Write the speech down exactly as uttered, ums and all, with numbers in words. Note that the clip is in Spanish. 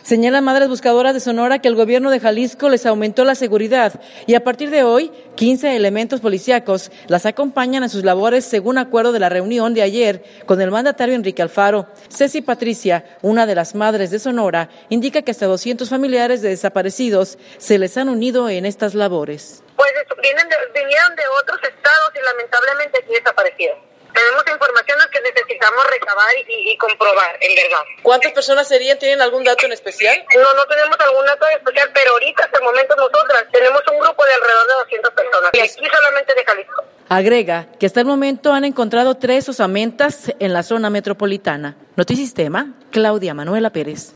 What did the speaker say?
Señalan madres buscadoras de Sonora que el gobierno de Jalisco les aumentó la seguridad y a partir de hoy, quince elementos policíacos las acompañan en sus labores según acuerdo de la reunión de ayer con el mandatario Enrique Alfaro. Ceci Patricia, una de las madres de Sonora, indica que hasta doscientos familiares de desaparecidos se les han unido en estas labores. Pues vienen de, vinieron de otros estados y lamentablemente aquí desaparecieron. Tenemos informaciones que necesitamos recabar y, y comprobar, en verdad. ¿Cuántas personas serían? ¿Tienen algún dato en especial? No, no tenemos algún dato en especial, pero ahorita, hasta el momento, nosotras tenemos un grupo de alrededor de doscientas personas. Y aquí solamente de Jalisco. Agrega que hasta el momento han encontrado tres osamentas en la zona metropolitana. Notisistema, Claudia Manuela Pérez.